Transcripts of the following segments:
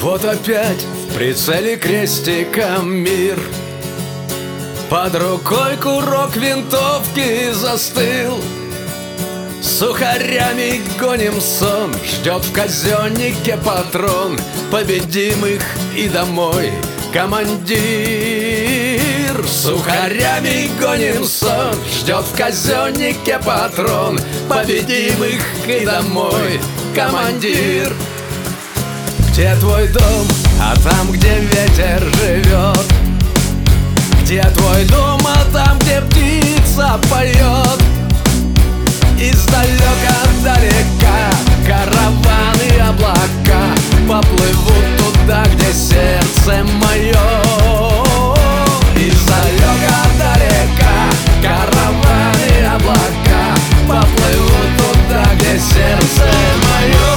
Вот опять в прицеле крестиком мир. Под рукой курок винтовки застыл. Сухарями гоним сон, ждет в казеннике патрон. Победим их и домой, командир. Сухарями гоним сон, ждет в казеннике патрон. Победим их и домой, командир. Где твой дом, а там, где ветер живет? Где твой дом, а там, где птица поет? Издалека-далека караваны облака поплывут туда, где сердце мое. Издалека-далека караваны облака поплывут туда, где сердце мое.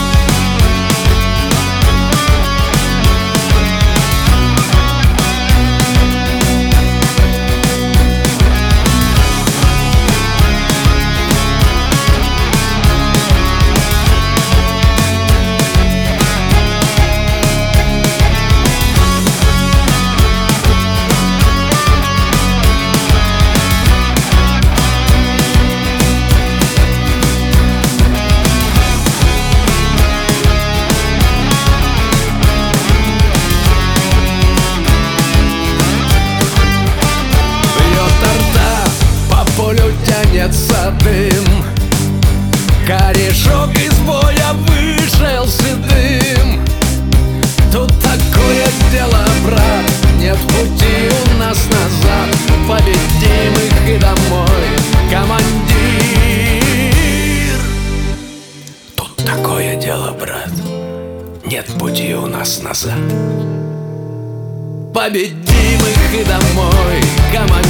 Тянется дым, корешок из боя вышел седым. Тут такое дело, брат, нет пути у нас назад. Победим их и домой, командир. Тут такое дело, брат, нет пути у нас назад. Победим их и домой, командир.